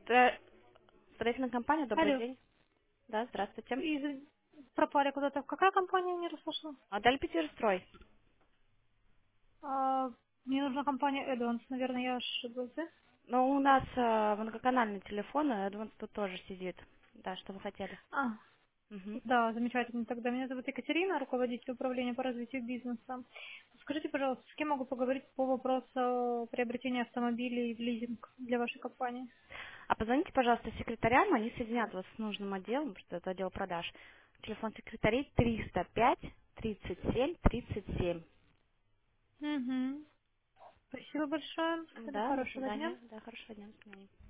Строительная компания, добрый Алло, день. Да, здравствуйте. пропали куда-то. Какая компания, не расслышала? Отель Петерстрой. А, мне нужна компания Advance, наверное, я ошиблась, да? Но у нас многоканальный телефон, я думаю, тут тоже сидит. Да, что вы хотели? А, Мгм. да, замечательно. Тогда меня зовут Екатерина, руководитель управления по развитию бизнеса. Скажите, пожалуйста, с кем могу поговорить по вопросу приобретения автомобилей в лизинг для вашей компании? А позвоните, пожалуйста, секретарям, они соединят вас с нужным отделом, потому что это отдел продаж. Телефон секретарей 305 37 37. Угу. Спасибо большое. Тогда Да, до хорошего дня. свидания. Да, хорошего дня. До свидания.